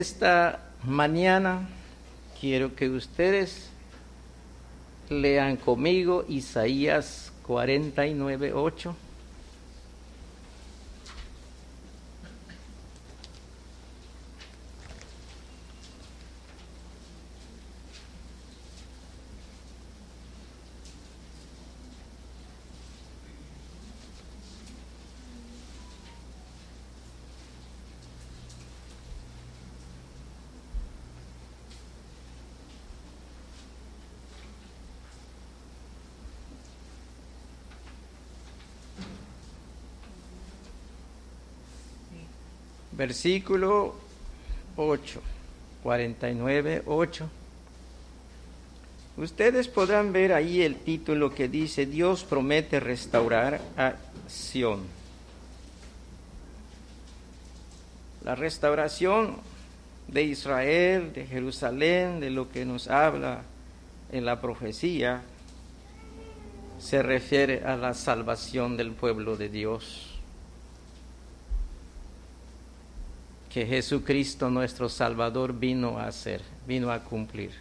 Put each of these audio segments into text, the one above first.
Esta mañana quiero que ustedes lean conmigo Isaías 49:8. Versículo 8, 49:8. Ustedes podrán ver ahí el título que dice: Dios promete restaurar a Sión. La restauración de Israel, de Jerusalén, de lo que nos habla en la profecía, se refiere a la salvación del pueblo de Dios, que Jesucristo nuestro Salvador vino a hacer, vino a cumplir.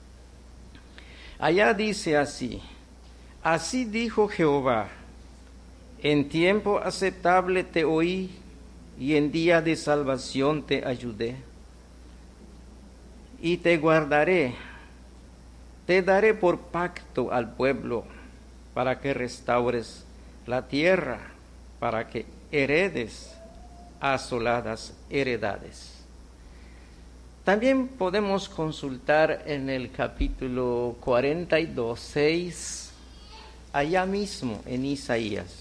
Allá dice así: así dijo Jehová, en tiempo aceptable te oí, y en día de salvación te ayudé. Y te guardaré, te daré por pacto al pueblo, para que restaures la tierra, para que heredes asoladas heredades. También podemos consultar en el capítulo 42:6, allá mismo en Isaías.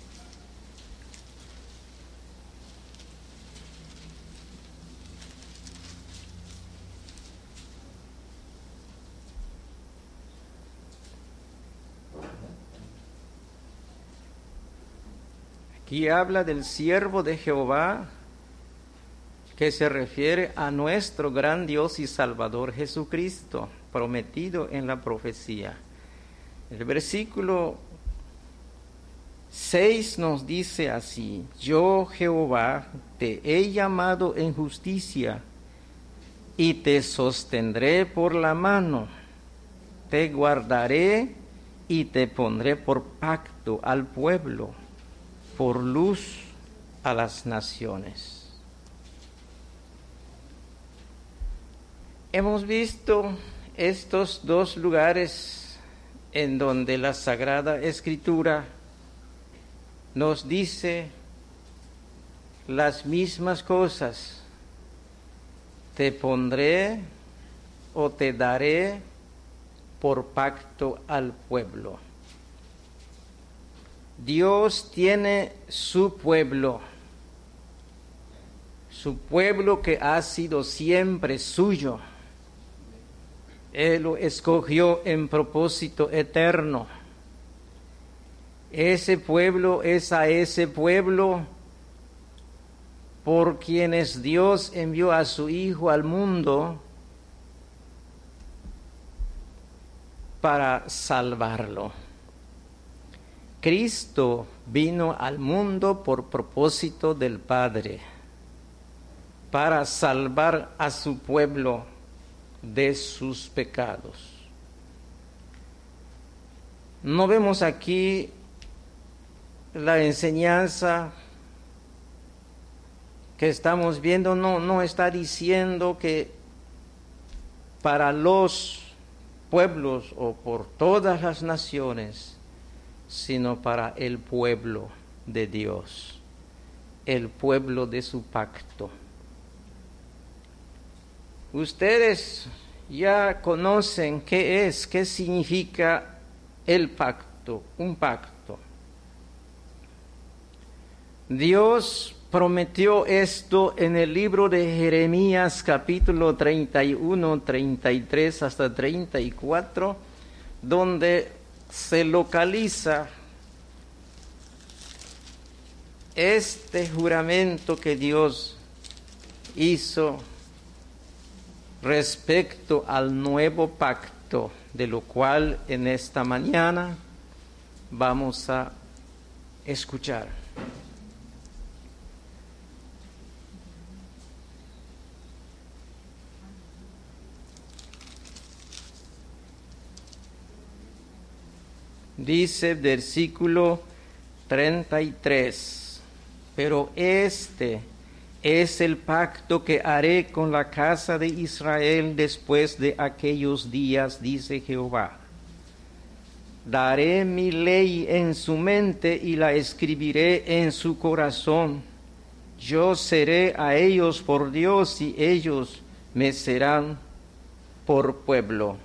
Aquí habla del siervo de Jehová, que se refiere a nuestro gran Dios y Salvador Jesucristo, prometido en la profecía. El versículo 6 nos dice así: yo, Jehová, te he llamado en justicia, y te sostendré por la mano, te guardaré y te pondré por pacto al pueblo, por luz a las naciones. Hemos visto estos dos lugares en donde la Sagrada Escritura nos dice las mismas cosas: te pondré o te daré por pacto al pueblo. Dios tiene su pueblo que ha sido siempre suyo. Él lo escogió en propósito eterno. Ese pueblo es a ese pueblo por quienes Dios envió a su Hijo al mundo para salvarlo. Cristo vino al mundo por propósito del Padre, para salvar a su pueblo de sus pecados. No vemos aquí la enseñanza que estamos viendo, no está diciendo que para los pueblos o por todas las naciones, sino para el pueblo de Dios, el pueblo de su pacto. Ustedes ya conocen qué significa el pacto, un pacto. Dios prometió esto en el libro de Jeremías, capítulo 31, 33 hasta 34, donde se localiza este juramento que Dios hizo respecto al nuevo pacto, de lo cual en esta mañana vamos a escuchar. Dice versículo 33, pero este es el pacto que haré con la casa de Israel después de aquellos días, dice Jehová. Daré mi ley en su mente y la escribiré en su corazón. Yo seré a ellos por Dios y ellos me serán por pueblo.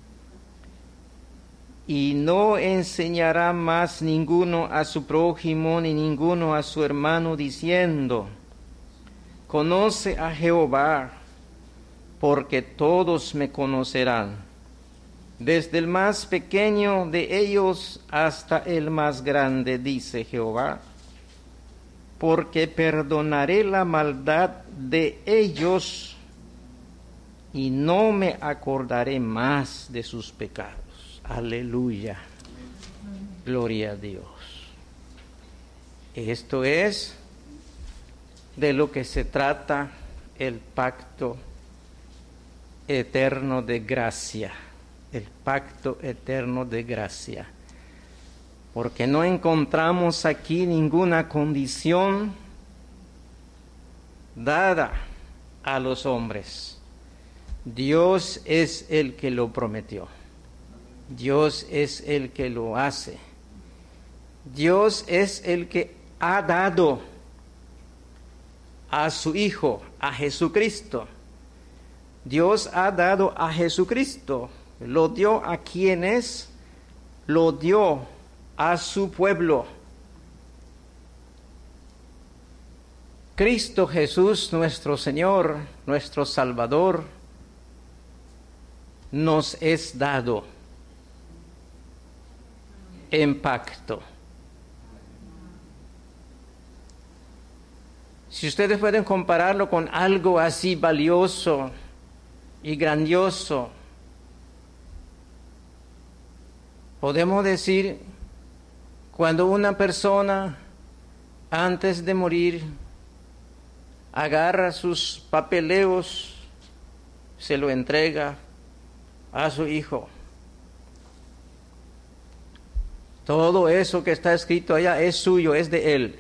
Y no enseñará más ninguno a su prójimo ni ninguno a su hermano diciendo, conoce a Jehová, porque todos me conocerán, desde el más pequeño de ellos hasta el más grande, dice Jehová, porque perdonaré la maldad de ellos y no me acordaré más de sus pecados. Aleluya. Gloria a Dios. Esto es de lo que se trata el pacto eterno de gracia. El pacto eterno de gracia. Porque no encontramos aquí ninguna condición dada a los hombres. Dios es el que lo prometió. Dios es el que lo hace. Dios es el que ha dado a su Hijo, a Jesucristo. Dios ha dado a Jesucristo. Lo dio a quienes, lo dio a su pueblo. Cristo Jesús, nuestro Señor, nuestro Salvador, nos es dado en pacto. Si ustedes pueden compararlo con algo así valioso y grandioso, podemos decir, cuando una persona antes de morir agarra sus papeleos, se lo entrega a su hijo. Todo eso que está escrito allá es suyo, es de él.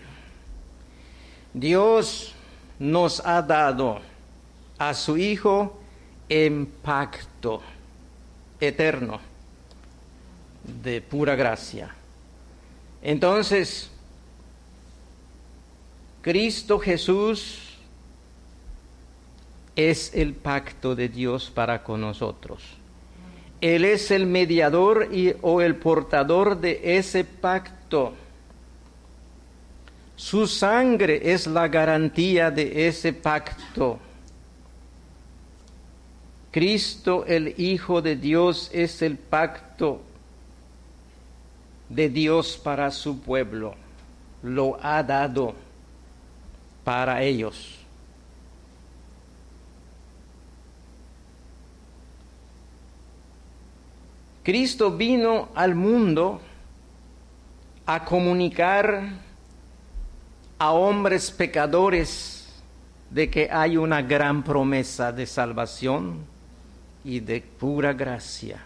Dios nos ha dado a su Hijo en pacto eterno de pura gracia. Entonces, Cristo Jesús es el pacto de Dios para con nosotros. Él es el mediador o el portador de ese pacto. Su sangre es la garantía de ese pacto. Cristo, el Hijo de Dios, es el pacto de Dios para su pueblo. Lo ha dado para ellos. Cristo vino al mundo a comunicar a hombres pecadores de que hay una gran promesa de salvación y de pura gracia.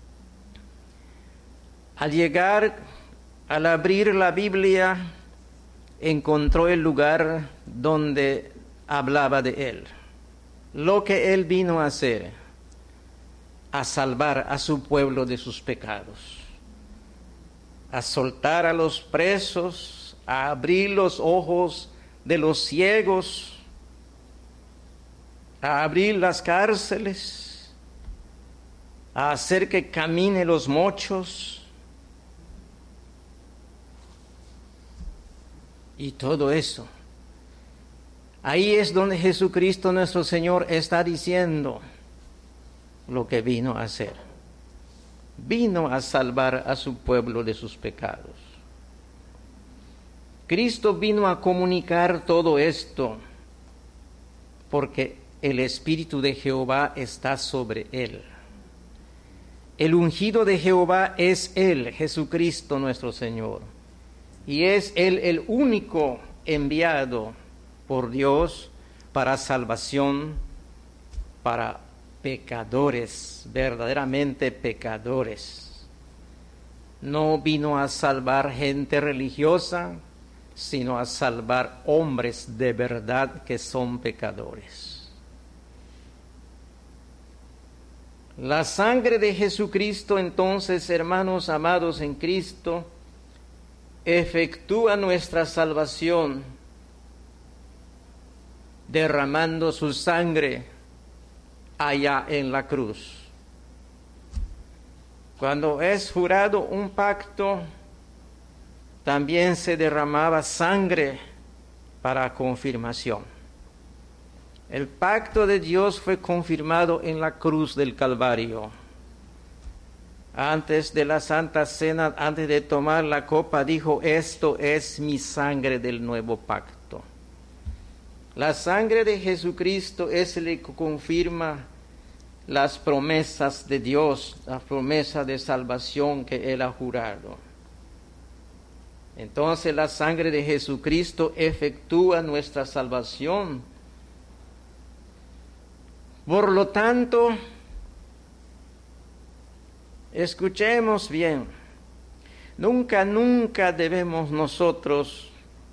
Al llegar, al abrir la Biblia, encontró el lugar donde hablaba de Él. Lo que Él vino a hacer, a salvar a su pueblo de sus pecados, a soltar a los presos, a abrir los ojos de los ciegos, a abrir las cárceles, a hacer que camine los mochos, y todo eso. Ahí es donde Jesucristo nuestro Señor está diciendo lo que vino a hacer. Vino a salvar a su pueblo de sus pecados. Cristo vino a comunicar todo esto porque el Espíritu de Jehová está sobre él. El ungido de Jehová es Él, Jesucristo nuestro Señor. Y es Él el único enviado por Dios para salvación, para pecadores, verdaderamente pecadores. no vino a salvar gente religiosa, sino a salvar hombres de verdad que son pecadores. La sangre de Jesucristo, entonces, hermanos amados en Cristo, efectúa nuestra salvación, derramando su sangre allá en la cruz. Cuando es jurado un pacto, también se derramaba sangre para confirmación. El pacto de Dios fue confirmado en la cruz del Calvario. Antes de la Santa Cena, antes de tomar la copa, dijo: esto es mi sangre del nuevo pacto. La sangre de Jesucristo es el que confirma las promesas de Dios, la promesa de salvación que Él ha jurado. Entonces la sangre de Jesucristo efectúa nuestra salvación. Por lo tanto, escuchemos bien, nunca debemos nosotros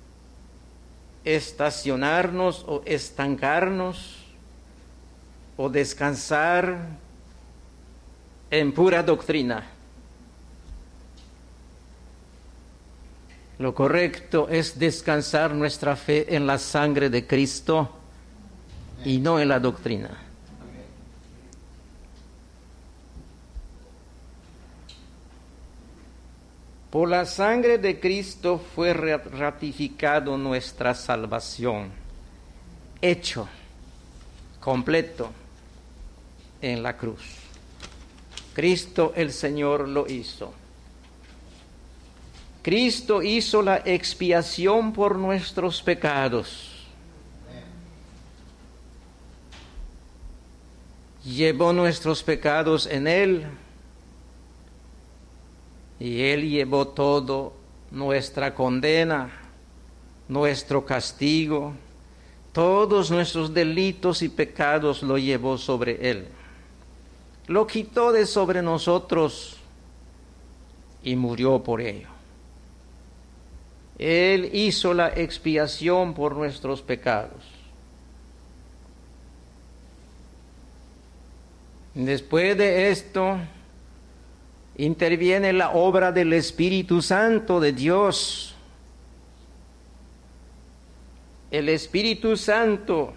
estacionarnos o estancarnos o descansar en pura doctrina. Lo correcto es descansar nuestra fe en la sangre de Cristo y no en la doctrina. Por la sangre de Cristo fue ratificado nuestra salvación, hecho, completo, en la cruz. Cristo el Señor lo hizo. Cristo hizo la expiación por nuestros pecados. Llevó nuestros pecados en Él. Y Él llevó todo, nuestra condena, nuestro castigo, todos nuestros delitos y pecados lo llevó sobre Él. Lo quitó de sobre nosotros y murió por ello. Él hizo la expiación por nuestros pecados. Después de esto, interviene la obra del Espíritu Santo de Dios. El Espíritu Santo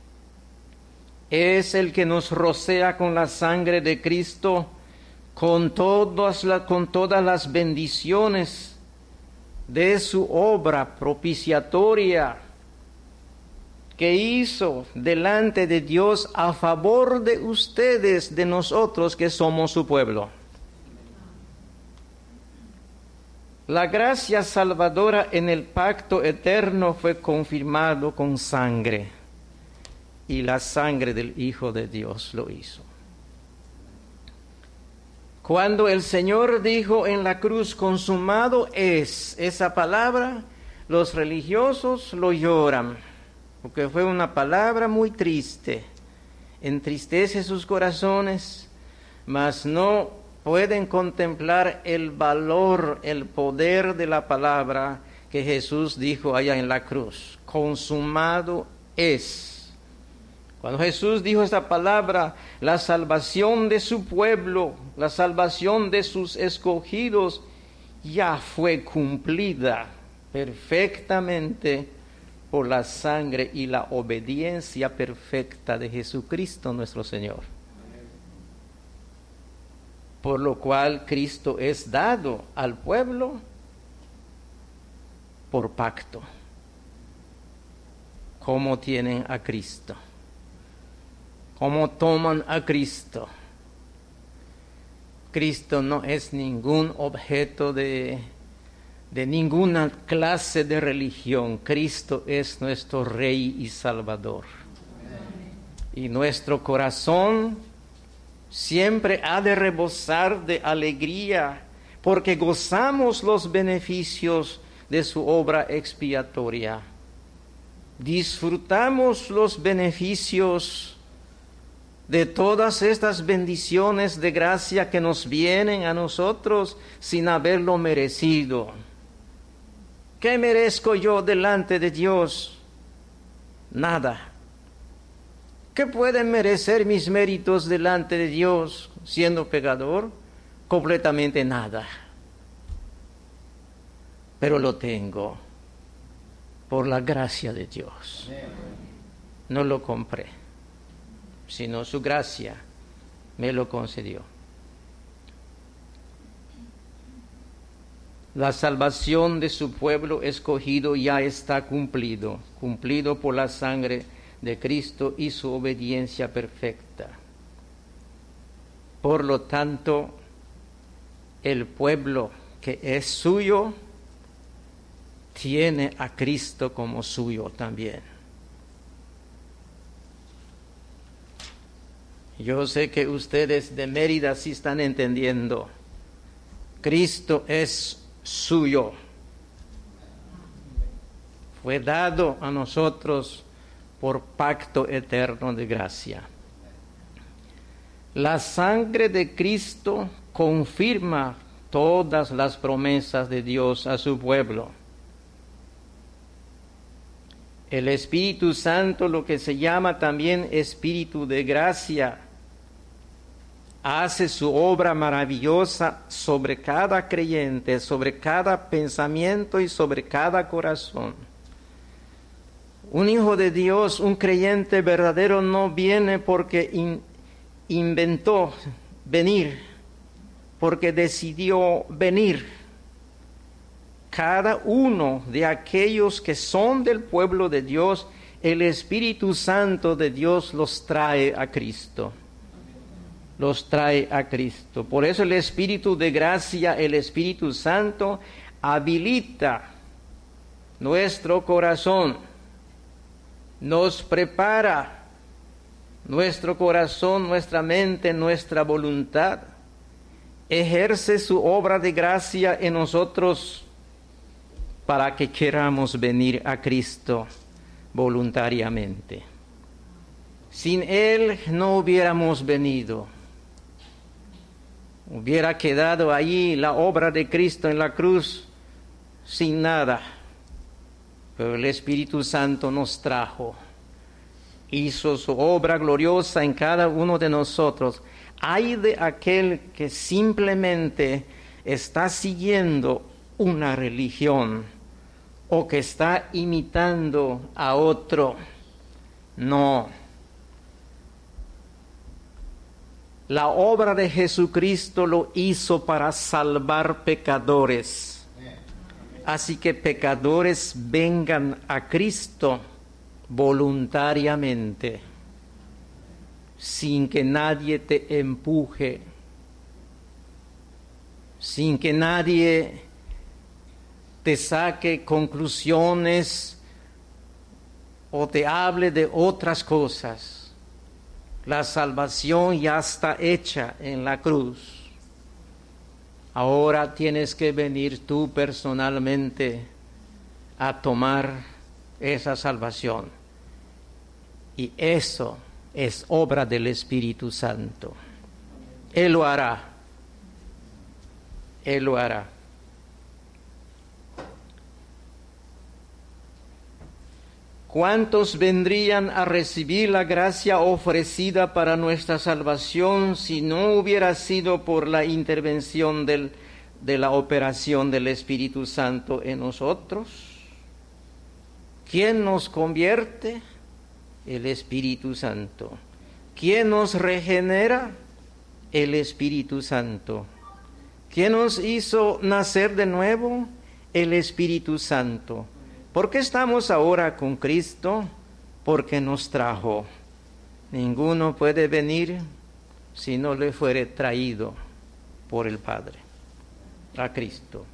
es el que nos rocea con la sangre de Cristo, con todas las bendiciones de su obra propiciatoria que hizo delante de Dios a favor de ustedes, de nosotros que somos su pueblo. La gracia salvadora en el pacto eterno fue confirmado con sangre, y la sangre del Hijo de Dios lo hizo. Cuando el Señor dijo en la cruz, consumado es, esa palabra, los religiosos lo lloran, porque fue una palabra muy triste, entristece sus corazones, mas no pueden contemplar el valor, el poder de la palabra que Jesús dijo allá en la cruz. Consumado es. Cuando Jesús dijo esta palabra, la salvación de su pueblo, la salvación de sus escogidos, ya fue cumplida perfectamente por la sangre y la obediencia perfecta de Jesucristo nuestro Señor. Por lo cual Cristo es dado al pueblo por pacto. ¿Cómo tienen a Cristo? ¿Cómo toman a Cristo? Cristo no es ningún objeto de ninguna clase de religión. Cristo es nuestro Rey y Salvador. Y nuestro corazón siempre ha de rebosar de alegría, porque gozamos los beneficios de su obra expiatoria. Disfrutamos los beneficios de todas estas bendiciones de gracia que nos vienen a nosotros sin haberlo merecido. ¿Qué merezco yo delante de Dios? Nada. ¿Qué pueden merecer mis méritos delante de Dios siendo pecador? Completamente nada. Pero lo tengo por la gracia de Dios. No lo compré, sino su gracia me lo concedió. La salvación de su pueblo escogido ya está cumplido por la sangre de Cristo y su obediencia perfecta. Por lo tanto, el pueblo que es suyo tiene a Cristo como suyo también. Yo sé que ustedes de Mérida sí están entendiendo. Cristo es suyo. Fue dado a nosotros por pacto eterno de gracia. La sangre de Cristo confirma todas las promesas de Dios a su pueblo. El Espíritu Santo, lo que se llama también Espíritu de gracia, hace su obra maravillosa sobre cada creyente, sobre cada pensamiento y sobre cada corazón. Un hijo de Dios, un creyente verdadero, no viene porque inventó venir, porque decidió venir. Cada uno de aquellos que son del pueblo de Dios, el Espíritu Santo de Dios los trae a Cristo. Los trae a Cristo. Por eso el Espíritu de gracia, el Espíritu Santo, habilita nuestro corazón, nos prepara nuestro corazón, nuestra mente, nuestra voluntad, ejerce su obra de gracia en nosotros para que queramos venir a Cristo voluntariamente. Sin Él no hubiéramos venido. Hubiera quedado allí la obra de Cristo en la cruz sin nada. Pero el Espíritu Santo nos trajo, hizo su obra gloriosa en cada uno de nosotros. Ay de aquel que simplemente está siguiendo una religión o que está imitando a otro. No. La obra de Jesucristo lo hizo para salvar pecadores. Así que pecadores vengan a Cristo voluntariamente, sin que nadie te empuje, sin que nadie te saque conclusiones o te hable de otras cosas. La salvación ya está hecha en la cruz. Ahora tienes que venir tú personalmente a tomar esa salvación. Y eso es obra del Espíritu Santo. Él lo hará. Él lo hará. ¿Cuántos vendrían a recibir la gracia ofrecida para nuestra salvación si no hubiera sido por la intervención de la operación del Espíritu Santo en nosotros? ¿Quién nos convierte? El Espíritu Santo. ¿Quién nos regenera? El Espíritu Santo. ¿Quién nos hizo nacer de nuevo? El Espíritu Santo. ¿Por qué estamos ahora con Cristo? Porque nos trajo. Ninguno puede venir si no le fuere traído por el Padre, a Cristo.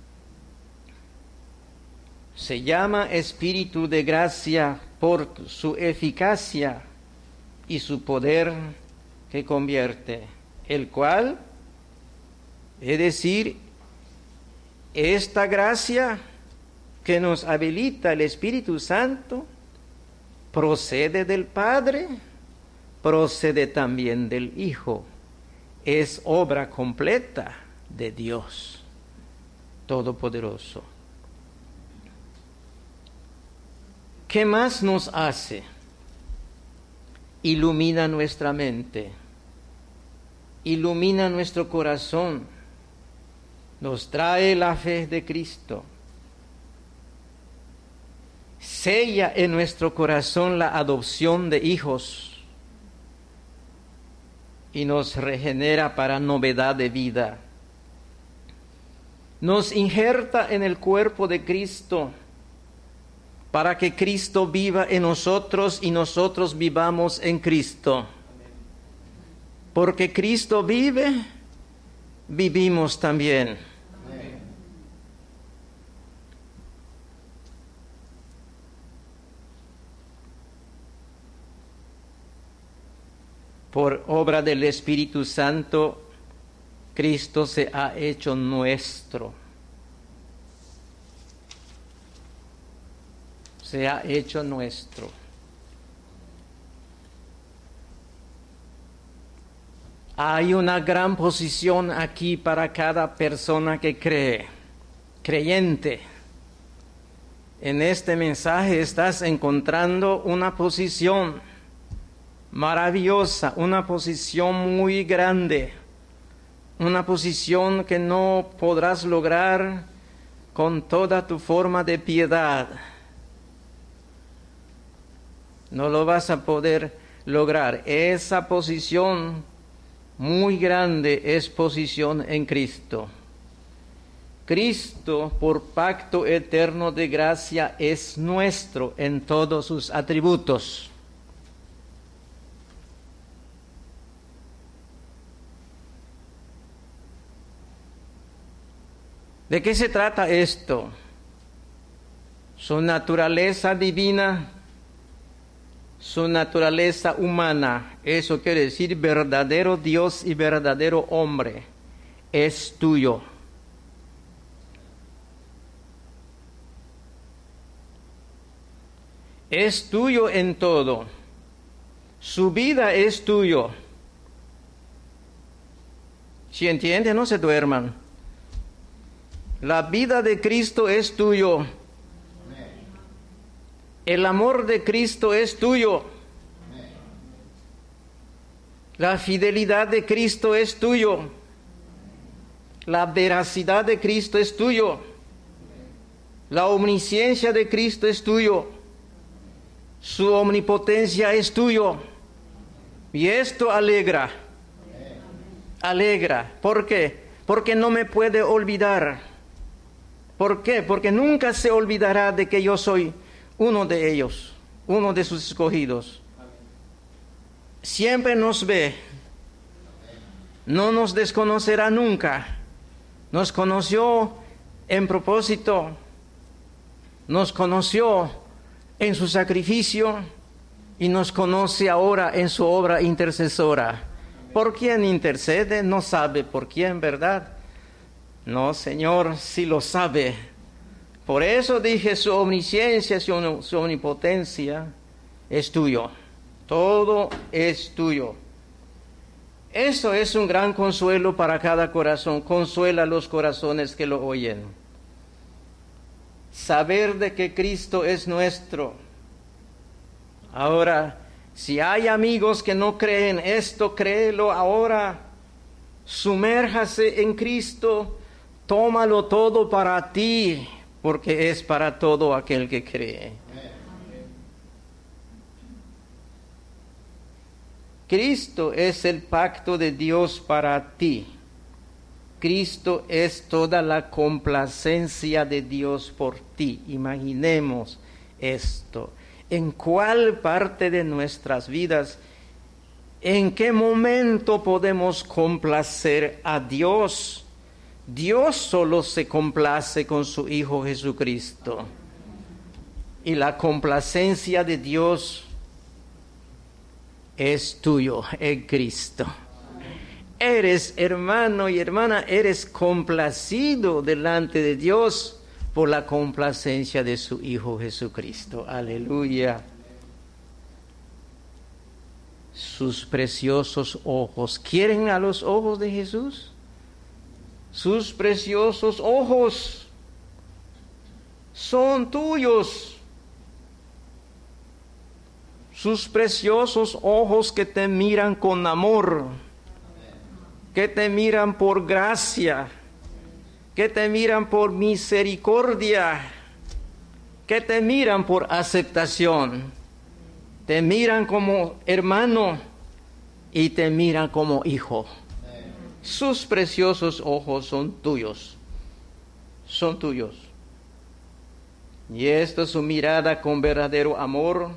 Se llama Espíritu de gracia por su eficacia y su poder que convierte, el cual, es decir, esta gracia que nos habilita el Espíritu Santo, procede del Padre, procede también del Hijo. Es obra completa de Dios Todopoderoso. ¿Qué más nos hace? Ilumina nuestra mente, ilumina nuestro corazón, nos trae la fe de Cristo, sella en nuestro corazón la adopción de hijos y nos regenera para novedad de vida. Nos injerta en el cuerpo de Cristo para que Cristo viva en nosotros y nosotros vivamos en Cristo. Porque Cristo vive, vivimos también. Por obra del Espíritu Santo, Cristo se ha hecho nuestro. Se ha hecho nuestro. Hay una gran posición aquí para cada persona que cree, creyente. En este mensaje estás encontrando una posición maravillosa, una posición muy grande, una posición que no podrás lograr con toda tu forma de piedad. No lo vas a poder lograr. Esa posición muy grande es posición en Cristo. Cristo, por pacto eterno de gracia, es nuestro en todos sus atributos. ¿De qué se trata esto? Su naturaleza divina, su naturaleza humana, eso quiere decir verdadero Dios y verdadero hombre, es tuyo. Es tuyo en todo. Su vida es tuyo. Si entienden, no se duerman. La vida de Cristo es tuyo. El amor de Cristo es tuyo. La fidelidad de Cristo es tuyo. La veracidad de Cristo es tuyo. La omnisciencia de Cristo es tuyo. Su omnipotencia es tuyo. Y esto alegra. Alegra. ¿Por qué? Porque no me puede olvidar. ¿Por qué? Porque nunca se olvidará de que yo soy uno de ellos, uno de sus escogidos. Siempre nos ve. No nos desconocerá nunca. Nos conoció en propósito. Nos conoció en su sacrificio y nos conoce ahora en su obra intercesora. ¿Por quién intercede? No sabe por quién, ¿verdad? No, Señor, sí lo sabe. Por eso dije, su omnisciencia, su omnipotencia es tuyo. Todo es tuyo. Eso es un gran consuelo para cada corazón. Consuela los corazones que lo oyen. Saber de que Cristo es nuestro. Ahora, si hay amigos que no creen esto, créelo ahora. Sumérjase en Cristo. Tómalo todo para ti, porque es para todo aquel que cree. Cristo es el pacto de Dios para ti. Cristo es toda la complacencia de Dios por ti. Imaginemos esto. ¿En cuál parte de nuestras vidas, en qué momento podemos complacer a Dios? Dios solo se complace con su Hijo Jesucristo. Y la complacencia de Dios es tuyo en Cristo. Eres, hermano y hermana, eres complacido delante de Dios por la complacencia de su Hijo Jesucristo. Aleluya. sus preciosos ojos. ¿Quieren a los ojos de Jesús? Sus preciosos ojos son tuyos. Sus preciosos ojos que te miran con amor, que te miran por gracia, que te miran por misericordia, que te miran por aceptación, te miran como hermano y te miran como hijo. Sus preciosos ojos son tuyos, son tuyos. Y esta es su mirada con verdadero amor.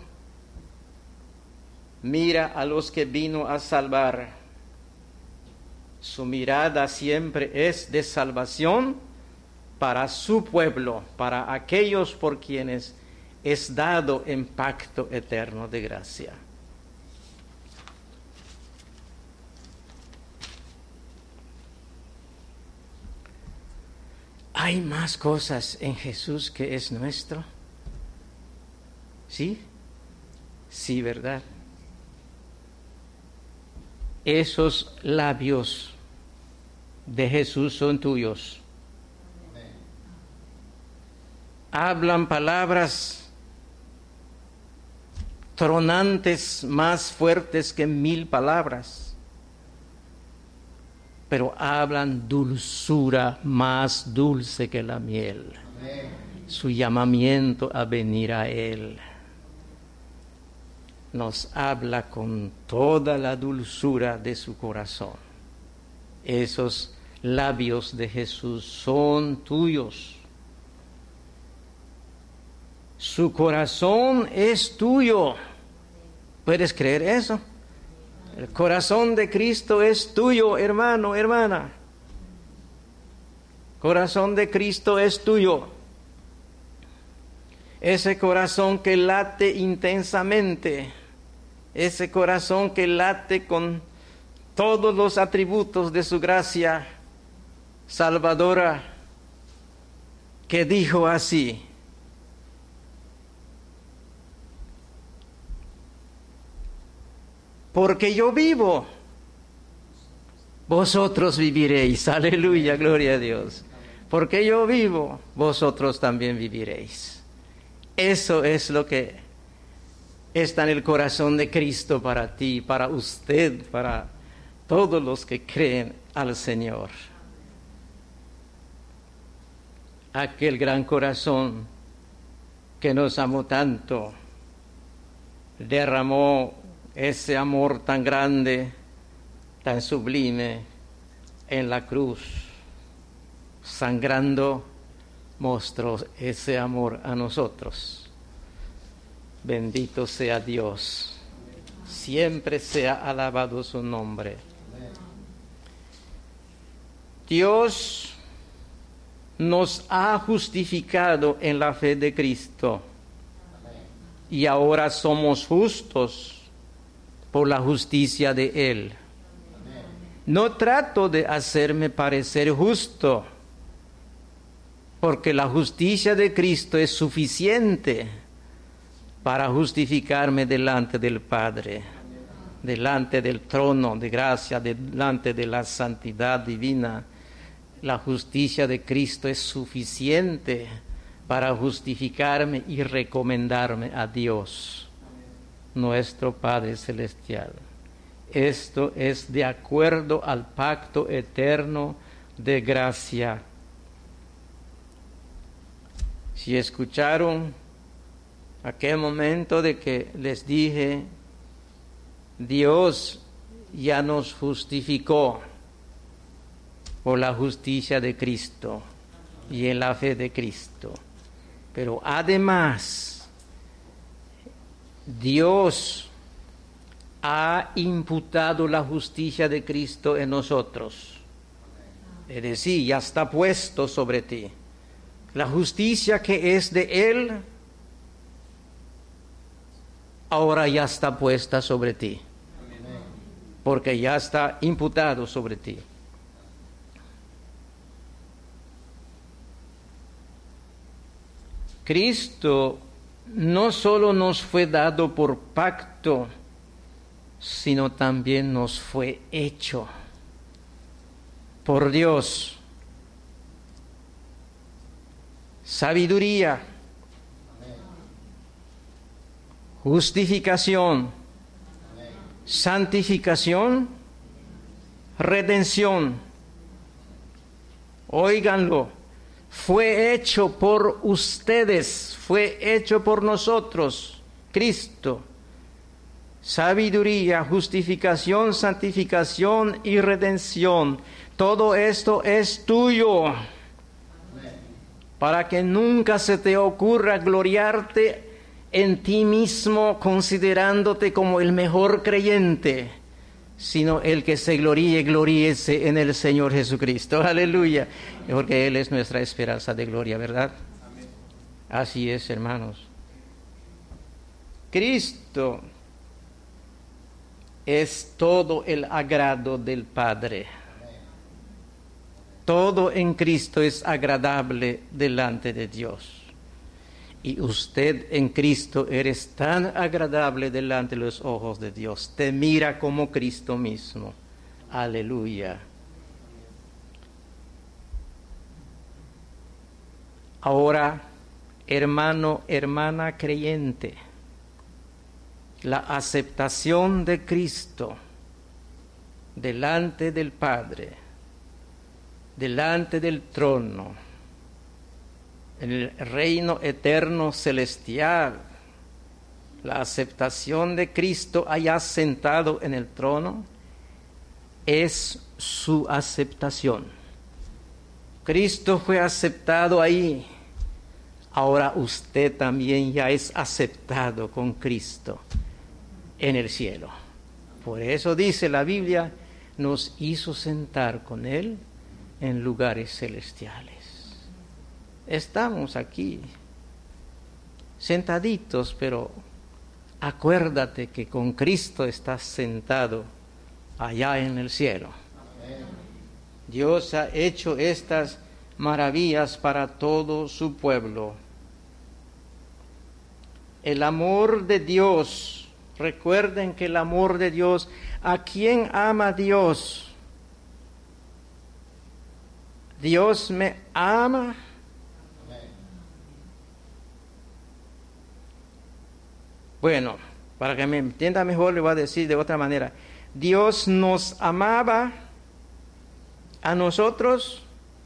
Mira a los que vino a salvar. Su mirada siempre es de salvación para su pueblo, para aquellos por quienes es dado en pacto eterno de gracia. ¿Hay más cosas en Jesús que es nuestro? ¿Sí? Sí, ¿verdad? Esos labios de Jesús son tuyos. Hablan palabras tronantes, más fuertes que 1000 palabras, pero hablan dulzura más dulce que la miel. Su llamamiento a venir a Él nos habla con toda la dulzura de su corazón. Esos labios de Jesús son tuyos. Su corazón es tuyo. ¿Puedes creer eso? El corazón de Cristo es tuyo, hermano, hermana. Corazón de Cristo es tuyo. Ese corazón que late intensamente, ese corazón que late con todos los atributos de su gracia salvadora, que dijo así: porque yo vivo, vosotros viviréis. Aleluya, gloria a Dios. Porque yo vivo, vosotros también viviréis. Eso es lo que está en el corazón de Cristo para ti, para usted, para todos los que creen al Señor. Aquel gran corazón que nos amó tanto, derramó ese amor tan grande, tan sublime en la cruz, sangrando, mostró ese amor a nosotros. Bendito sea Dios, siempre sea alabado su nombre. Dios nos ha justificado en la fe de Cristo y ahora somos justos por la justicia de Él. No trato de hacerme parecer justo, porque la justicia de Cristo es suficiente para justificarme delante del Padre, delante del trono de gracia, delante de la santidad divina. La justicia de Cristo es suficiente para justificarme y recomendarme a Dios, nuestro Padre Celestial. Esto es de acuerdo al pacto eterno de gracia. Si escucharon aquel momento de que les dije, Dios ya nos justificó por la justicia de Cristo y en la fe de Cristo. Pero además, Dios ha imputado la justicia de Cristo en nosotros. Es decir, ya está puesto sobre ti. La justicia que es de Él, ahora ya está puesta sobre ti. Porque ya está imputado sobre ti. Cristo no solo nos fue dado por pacto, sino también nos fue hecho por Dios. Sabiduría, justificación, santificación, redención. Óiganlo, fue hecho por ustedes, fue hecho por nosotros, Cristo. Sabiduría, justificación, santificación y redención. Todo esto es tuyo. Para que nunca se te ocurra gloriarte en ti mismo, considerándote como el mejor creyente, sino el que se gloríese en el Señor Jesucristo. Aleluya. Porque Él es nuestra esperanza de gloria, ¿verdad? Amén. Así es, hermanos. Cristo es todo el agrado del Padre. Todo en Cristo es agradable delante de Dios. Y usted en Cristo eres tan agradable delante de los ojos de Dios. Te mira como Cristo mismo. Aleluya. Ahora, hermano, hermana creyente, la aceptación de Cristo delante del Padre, delante del trono, en el reino eterno celestial, la aceptación de Cristo allá sentado en el trono, es su aceptación. Cristo fue aceptado ahí. Ahora usted también ya es aceptado con Cristo en el cielo. Por eso dice la Biblia, nos hizo sentar con Él en lugares celestiales. Estamos aquí, sentaditos, pero acuérdate que con Cristo estás sentado allá en el cielo. Amén. Dios ha hecho estas maravillas para todo su pueblo. El amor de Dios, recuerden que el amor de Dios, ¿a quién ama Dios? Dios me ama. Bueno, para que me entienda mejor, le voy a decir de otra manera. Dios nos amaba a nosotros.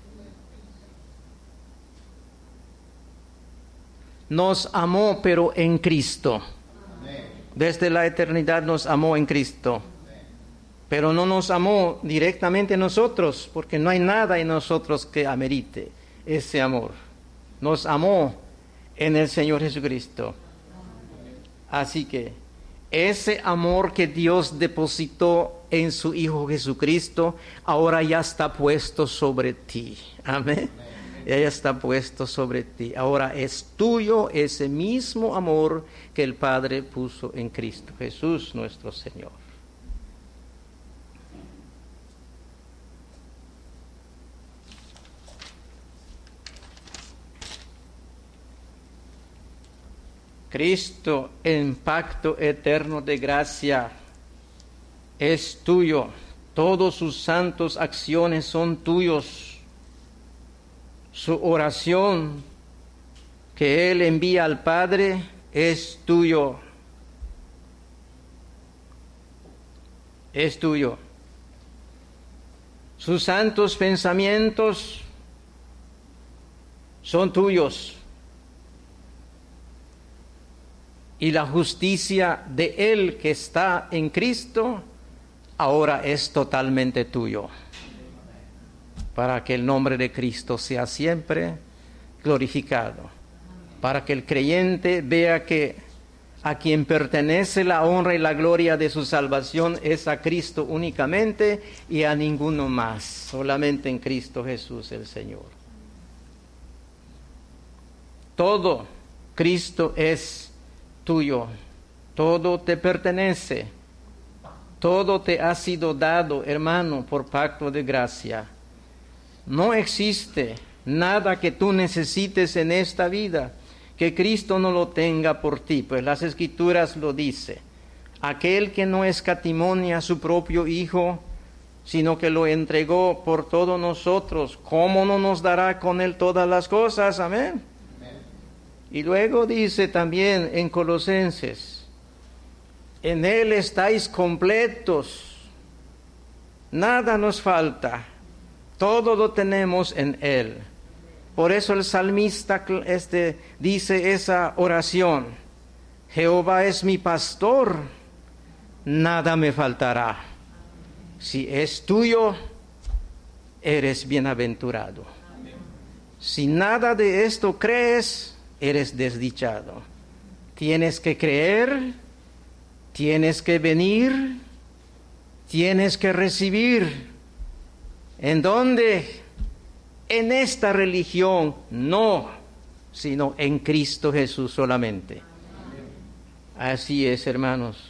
Nos amó, pero en Cristo. Desde la eternidad nos amó en Cristo. Pero no nos amó directamente nosotros, porque no hay nada en nosotros que amerite ese amor. Nos amó en el Señor Jesucristo. Así que ese amor que Dios depositó en su Hijo Jesucristo, ahora ya está puesto sobre ti. Amén. Ya está puesto sobre ti. Ahora es tuyo ese mismo amor que el Padre puso en Cristo Jesús nuestro Señor. Cristo en pacto eterno de gracia es tuyo. Todos sus santos acciones son tuyos. Su oración que Él envía al Padre es tuyo. Es tuyo. Sus santos pensamientos son tuyos. Y la justicia de Él que está en Cristo ahora es totalmente tuyo. Para que el nombre de Cristo sea siempre glorificado. Para que el creyente vea que a quien pertenece la honra y la gloria de su salvación es a Cristo únicamente y a ninguno más. Solamente en Cristo Jesús el Señor. Todo Cristo es tuyo, todo te pertenece, todo te ha sido dado, hermano, por pacto de gracia. No existe nada que tú necesites en esta vida que Cristo no lo tenga por ti, pues las Escrituras lo dice. aquel que no escatimonia a su propio Hijo, sino que lo entregó por todos nosotros, ¿cómo no nos dará con él todas las cosas? Amén. Y luego dice también en Colosenses, en él estáis completos, nada nos falta, todo lo tenemos en él. Por eso el salmista dice esa oración, Jehová es mi pastor, nada me faltará. Si es tuyo, eres bienaventurado. Si nada de esto crees, eres desdichado. Tienes que creer, tienes que venir, tienes que recibir. ¿En dónde? En esta religión, no, sino en Cristo Jesús solamente. Así es, hermanos.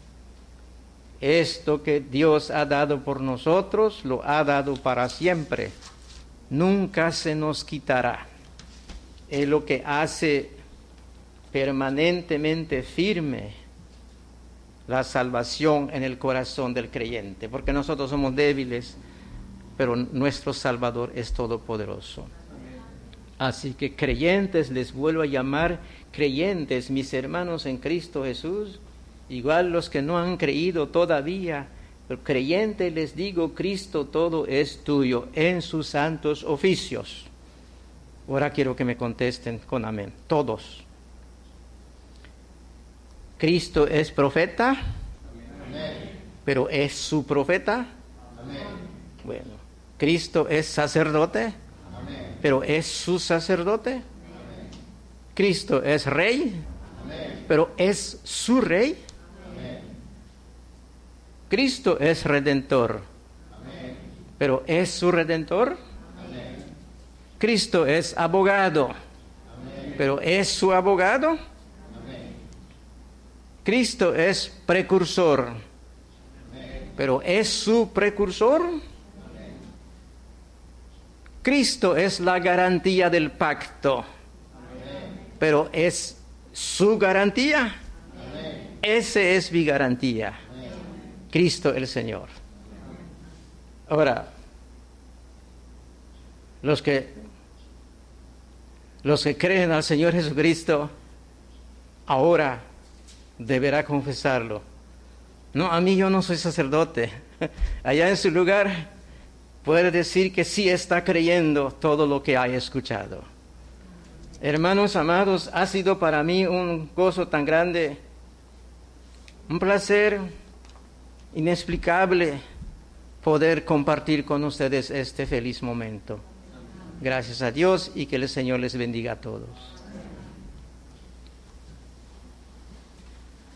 Esto que Dios ha dado por nosotros, lo ha dado para siempre. Nunca se nos quitará. Es lo que hace permanentemente firme la salvación en el corazón del creyente. Porque nosotros somos débiles, pero nuestro Salvador es todopoderoso. Así que creyentes, les vuelvo a llamar creyentes, mis hermanos en Cristo Jesús. Igual los que no han creído todavía, pero creyente les digo, Cristo todo es tuyo en sus santos oficios. Ahora quiero que me contesten con amén, todos. Cristo es profeta, amén. Pero es su profeta. Amén. Bueno, Cristo es sacerdote, amén. Pero es su sacerdote. Amén. Cristo es rey, amén. Pero es su rey. Cristo es redentor, amén. Pero ¿es su redentor? Amén. Cristo es abogado, amén. Pero ¿es su abogado? Amén. Cristo es precursor, amén. Pero ¿es su precursor? Amén. Cristo es la garantía del pacto, amén. Pero ¿es su garantía? Amén. Ese es mi garantía. Cristo el Señor. Ahora, los que creen al Señor Jesucristo, ahora deberá confesarlo. No, a mí yo no soy sacerdote. Allá en su lugar puede decir que sí está creyendo todo lo que ha escuchado. Hermanos amados, ha sido para mí un gozo tan grande, un placer inexplicable poder compartir con ustedes este feliz momento. Gracias a Dios y que el Señor les bendiga a todos.